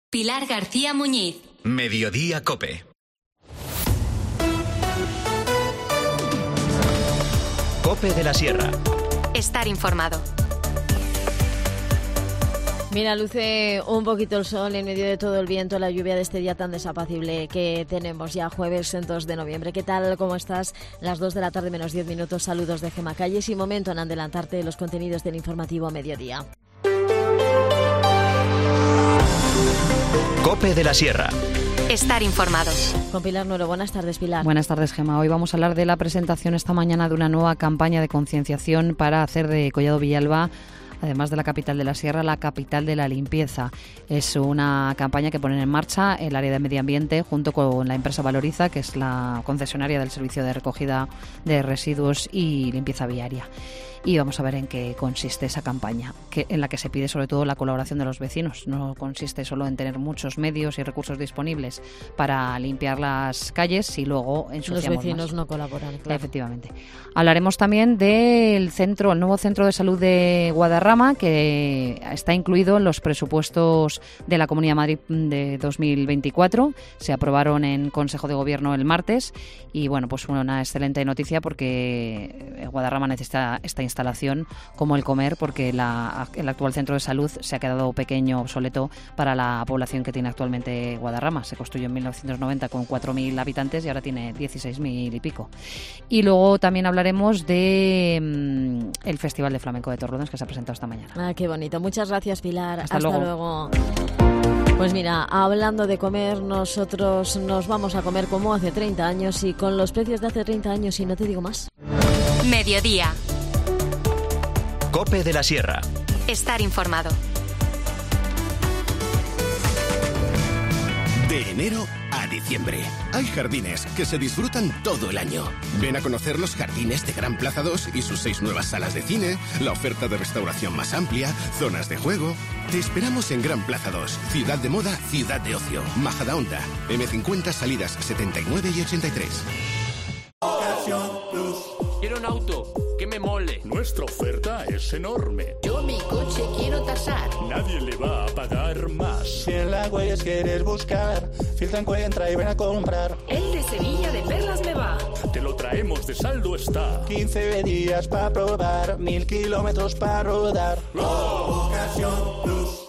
Pilar García Muñiz. Mediodía COPE. COPE de la Sierra. Estar informado. Mira, luce un poquito el sol en medio de todo el viento, la lluvia de este día tan desapacible que tenemos ya jueves 2 de noviembre. ¿Qué tal? ¿Cómo estás? Las 2 de la tarde menos 10 minutos. Saludos de Gemma Calles y momento en adelantarte los contenidos del informativo Mediodía. COPE de la Sierra. Estar informados. Con Pilar Nuero. Buenas tardes, Pilar. Buenas tardes, Gemma. Hoy vamos a hablar de la presentación esta mañana de una nueva campaña de concienciación para hacer de Collado Villalba, además de la capital de la Sierra, la capital de la limpieza. Es una campaña que ponen en marcha el área de medio ambiente junto con la empresa Valoriza, que es la concesionaria del servicio de recogida de residuos y limpieza viaria. Y vamos a ver en qué consiste esa campaña, en la que se pide sobre todo la colaboración de los vecinos. No consiste solo en tener muchos medios y recursos disponibles para limpiar las calles y luego ensuciamos los vecinos más. No colaboran, claro. Efectivamente. Hablaremos también del el nuevo centro de salud de Guadarrama, que está incluido en los presupuestos de la Comunidad de Madrid de 2024. Se aprobaron en Consejo de Gobierno el martes y bueno, pues una excelente noticia porque Guadarrama necesita esta instalación como el comer, porque el actual centro de salud se ha quedado pequeño, obsoleto para la población que tiene actualmente Guadarrama. Se construyó en 1990 con 4.000 habitantes y ahora tiene 16.000 y pico. Y luego también hablaremos de el Festival de Flamenco de Torrelodones que se ha presentado esta mañana. Ah, qué bonito. Muchas gracias, Pilar. Hasta luego. Pues mira, hablando de comer, nosotros nos vamos a comer como hace 30 años y con los precios de hace 30 años y no te digo más. Mediodía. COPE de la Sierra. Estar informado. De enero a diciembre. Hay jardines que se disfrutan todo el año. Ven a conocer los jardines de Gran Plaza 2 y sus 6 nuevas salas de cine, la oferta de restauración más amplia, zonas de juego. Te esperamos en Gran Plaza 2, ciudad de moda, ciudad de ocio. Majadahonda, M50 salidas 79 y 83. Quiero un auto que me mole. Nuestra oferta es enorme. Yo mi coche quiero tasar. Nadie le va a pagar más. Si en la Huellas quieres buscar, filtra, encuentra y ven a comprar. El de Sevilla de Perlas me va. Te lo traemos de saldo está. 15 días para probar, 1000 kilómetros para rodar. Ocasión Plus.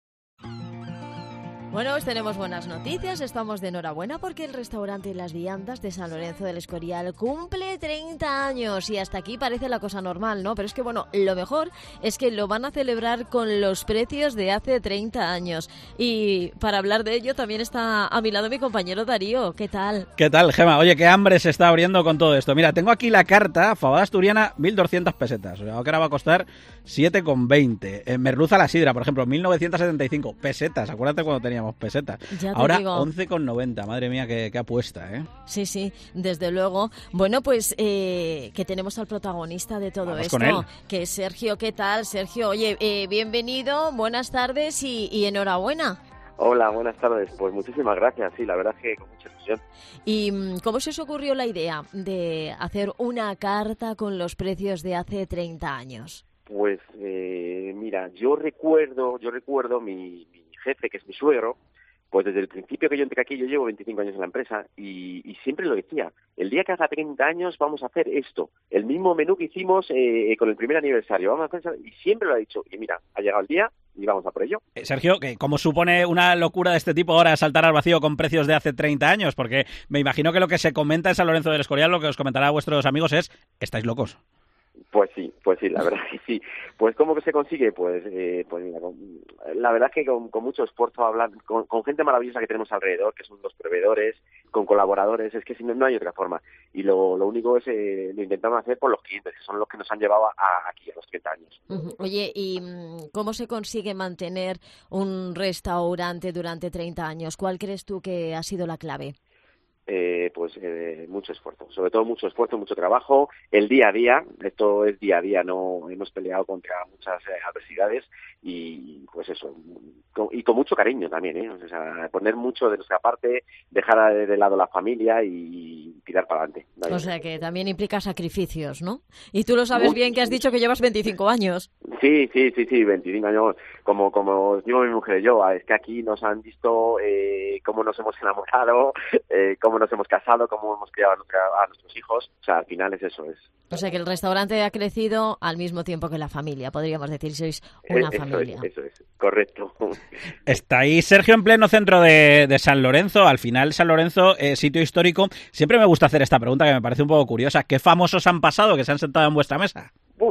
Bueno, pues tenemos buenas noticias, estamos de enhorabuena porque el restaurante Las Viandas de San Lorenzo del Escorial cumple 30 años y hasta aquí parece la cosa normal, ¿no? Pero es que bueno, lo mejor es que lo van a celebrar con los precios de hace 30 años y para hablar de ello también está a mi lado mi compañero Darío. ¿Qué tal? ¿Qué tal, Gema? Oye, qué hambre se está abriendo con todo esto. Mira, tengo aquí la carta, fabada asturiana, 1.200 pesetas, o sea, que ahora va a costar 7,20. Merluza la sidra, por ejemplo, 1.975 pesetas, acuérdate cuando teníamos pesetas. Ahora 11,90. Madre mía, qué apuesta, ¿eh? Sí, sí, desde luego. Bueno, pues que tenemos al protagonista de todo Vamos esto, con él. Que es Sergio. ¿Qué tal, Sergio? Oye, bienvenido, buenas tardes y enhorabuena. Hola, buenas tardes. Pues muchísimas gracias. Sí, la verdad es que con mucha ilusión. ¿Y cómo se os ocurrió la idea de hacer una carta con los precios de hace 30 años? Pues mira, yo recuerdo mi jefe, que es mi suegro, pues desde el principio que yo entré aquí, yo llevo 25 años en la empresa y siempre lo decía, el día que haga 30 años vamos a hacer esto, el mismo menú que hicimos con el primer aniversario, vamos a hacer eso, y siempre lo ha dicho, y mira, ha llegado el día y vamos a por ello. Sergio, ¿cómo supone una locura de este tipo ahora saltar al vacío con precios de hace 30 años? Porque me imagino que lo que se comenta en San Lorenzo del Escorial, lo que os comentará a vuestros amigos es, estáis locos. Pues sí, la verdad que sí. Pues ¿cómo que se consigue? Pues mira, la verdad es que con mucho esfuerzo, hablar con gente maravillosa que tenemos alrededor, que son los proveedores, con colaboradores, es que si no hay otra forma. Y lo único es lo intentamos hacer por los clientes, que son los que nos han llevado aquí a los 30 años. Oye, ¿y cómo se consigue mantener un restaurante durante 30 años? ¿Cuál crees tú que ha sido la clave? Mucho esfuerzo, sobre todo mucho esfuerzo, mucho trabajo, el día a día, esto es día a día, no hemos peleado contra muchas adversidades y pues eso, y con mucho cariño también, o sea, poner mucho de nuestra parte, dejar de lado la familia y tirar para adelante. O sea que también implica sacrificios, ¿no? Y tú lo sabes bien, que has dicho que llevas 25 años. Sí, 25 años, como digo mi mujer y yo, es que aquí nos han visto cómo nos hemos enamorado, cómo nos hemos casado, cómo hemos criado a nuestros hijos, o sea, al final es eso. O sea que el restaurante ha crecido al mismo tiempo que la familia, podríamos decir, sois una familia. Eso es, correcto. Estáis, Sergio, en pleno centro de San Lorenzo. Al final, San Lorenzo, sitio histórico. Siempre me gusta hacer esta pregunta que me parece un poco curiosa. ¿Qué famosos han pasado que se han sentado en vuestra mesa?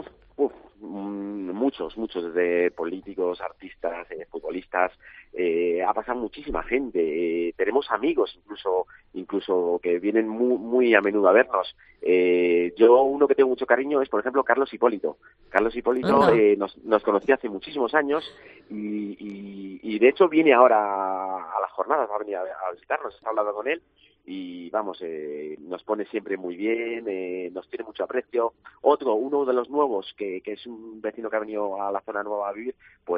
Muchos, desde políticos, artistas, futbolistas. Ha pasado muchísima gente. Tenemos amigos incluso que vienen muy a menudo a vernos. Yo uno que tengo mucho cariño es, por ejemplo, Carlos Hipólito. Carlos Hipólito nos conocí hace muchísimos años y de hecho viene ahora a las jornadas, va a venir a visitarnos, está hablando con él. Y vamos, nos pone siempre muy bien, nos tiene mucho aprecio. Uno de los nuevos, que es un vecino que ha venido a la zona nueva a vivir, pues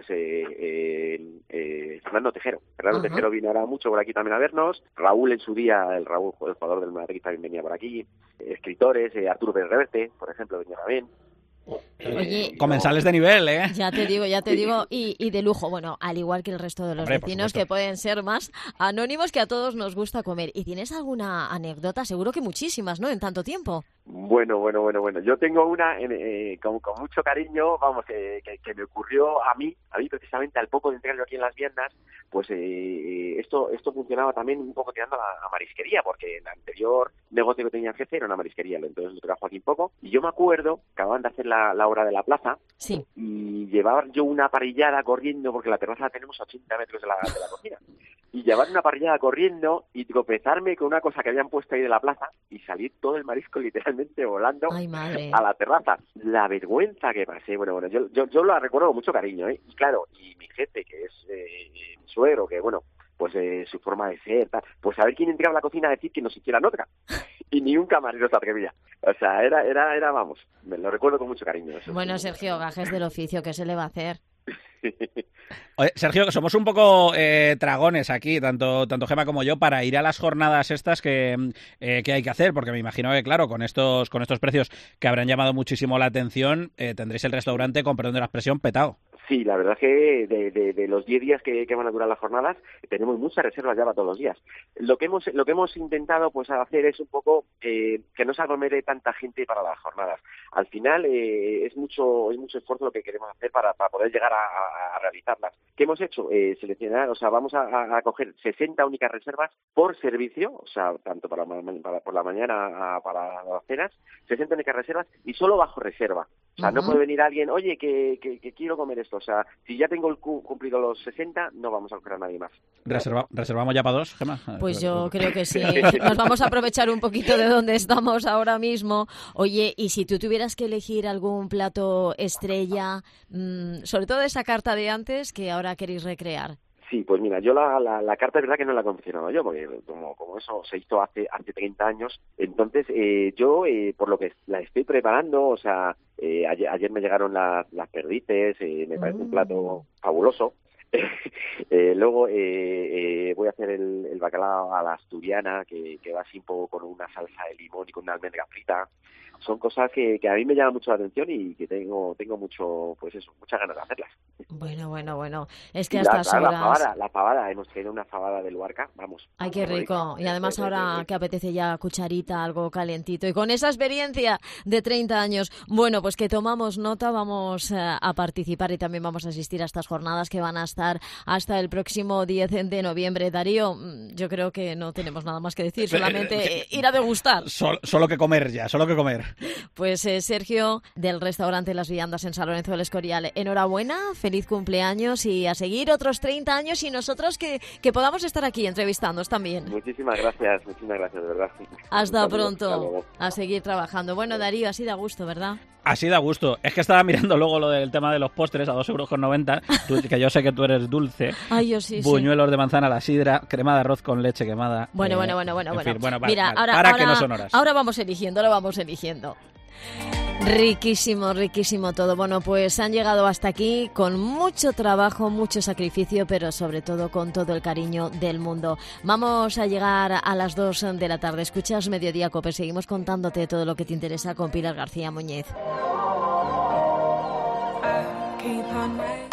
Fernando Tejero. Fernando Tejero viene ahora mucho por aquí también a vernos. Raúl en su día, el jugador del Madrid, también venía por aquí. Escritores, Arturo Pérez Reverte, por ejemplo, venía también. Oye, comensales de nivel, ¿eh? Ya te digo, y de lujo. Bueno, al igual que el resto de los vecinos, que pueden ser más anónimos, que a todos nos gusta comer. ¿Y tienes alguna anécdota? Seguro que muchísimas, ¿no? En tanto tiempo. Bueno. Yo tengo una con mucho cariño, vamos, que me ocurrió a mí precisamente al poco de entrarlo aquí en las viandas. Pues esto funcionaba también un poco tirando a marisquería, porque el anterior negocio que tenía el jefe era una marisquería, entonces lo trajo aquí un poco. Y yo me acuerdo que acaban de hacer la hora de la plaza, sí, y llevaba yo una parrillada corriendo, porque la terraza la tenemos a 80 metros de la cocina, y llevar una parrillada corriendo y tropezarme con una cosa que habían puesto ahí de la plaza y salir todo el marisco literalmente volando a la terraza. La vergüenza que pasé, bueno, yo la recuerdo con mucho cariño, y claro, y mi jefe, que es mi suegro, que bueno, pues su forma de ser, tal, pues a ver quién entraba a la cocina a decir que nos hicieran otra. Y ni un camarero se atrevía. O sea, era vamos, me lo recuerdo con mucho cariño. Eso. Bueno, Sergio, gajes del oficio, ¿qué se le va a hacer? Oye, Sergio, que somos un poco tragones aquí, tanto Gemma como yo, para ir a las jornadas estas que hay que hacer, porque me imagino que, claro, con estos precios que habrán llamado muchísimo la atención, tendréis el restaurante, con perdón de la expresión, petado. Sí, la verdad es que de los 10 días que van a durar las jornadas, tenemos muchas reservas ya para todos los días. Lo que hemos intentado pues hacer es un poco que no se aglomere tanta gente para las jornadas. Al final es mucho esfuerzo lo que queremos hacer para poder llegar a realizarlas. ¿Qué hemos hecho? Seleccionar, o sea, vamos a coger 60 únicas reservas por servicio, o sea, tanto por la mañana para las cenas, 60 únicas reservas y solo bajo reserva. O sea, no puede venir alguien, oye, que quiero comer esto. O sea, si ya tengo cumplido los 60, no vamos a coger a nadie más. ¿Reservamos ya para 2, Gemma? Pues yo creo que sí. Nos vamos a aprovechar un poquito de donde estamos ahora mismo. Oye, y si tú tuvieras que elegir algún plato estrella, sobre todo esa carta de antes que ahora queréis recrear. Sí, pues mira, yo la carta es verdad que no la he confeccionado yo, porque como eso se hizo hace 30 años, entonces yo, por lo que la estoy preparando, o sea, ayer me llegaron las perdices, me parece un plato fabuloso. Luego voy a hacer el bacalao a la asturiana, que va así un poco con una salsa de limón y con una almendra frita. Son cosas que a mí me llaman mucho la atención y que tengo mucho, pues eso, muchas ganas de hacerlas. Bueno. Es que a estas horas... La pavada, hemos traído una fabada de Luarca, vamos. Ay, qué rico. Y además ahora que apetece ya cucharita, algo calentito. Y con esa experiencia de 30 años, bueno, pues que tomamos nota, vamos a participar y también vamos a asistir a estas jornadas que van a estar hasta el próximo 10 de noviembre. Darío, yo creo que no tenemos nada más que decir, solamente ir a degustar. Solo que comer ya, solo que comer. Pues Sergio, del restaurante Las Viandas en San Lorenzo del Escorial, enhorabuena, feliz cumpleaños y a seguir otros 30 años y nosotros que podamos estar aquí entrevistándonos también. Muchísimas gracias, de verdad. Hasta pronto, a seguir trabajando. Bueno, Darío, así da gusto, ¿verdad? Así da gusto. Es que estaba mirando luego lo del tema de los postres a 2,90 €, que yo sé que tú eres dulce. Ay, yo sí. Buñuelos de manzana a la sidra, crema de arroz con leche quemada. Bueno. En fin, Mira, ahora que no son horas. Ahora vamos eligiendo. Riquísimo, riquísimo todo. Bueno, pues han llegado hasta aquí con mucho trabajo, mucho sacrificio, pero sobre todo con todo el cariño del mundo. Vamos a llegar a las 2 de la tarde. Escuchas Mediodía Cope. Seguimos contándote todo lo que te interesa con Pilar García Muñiz.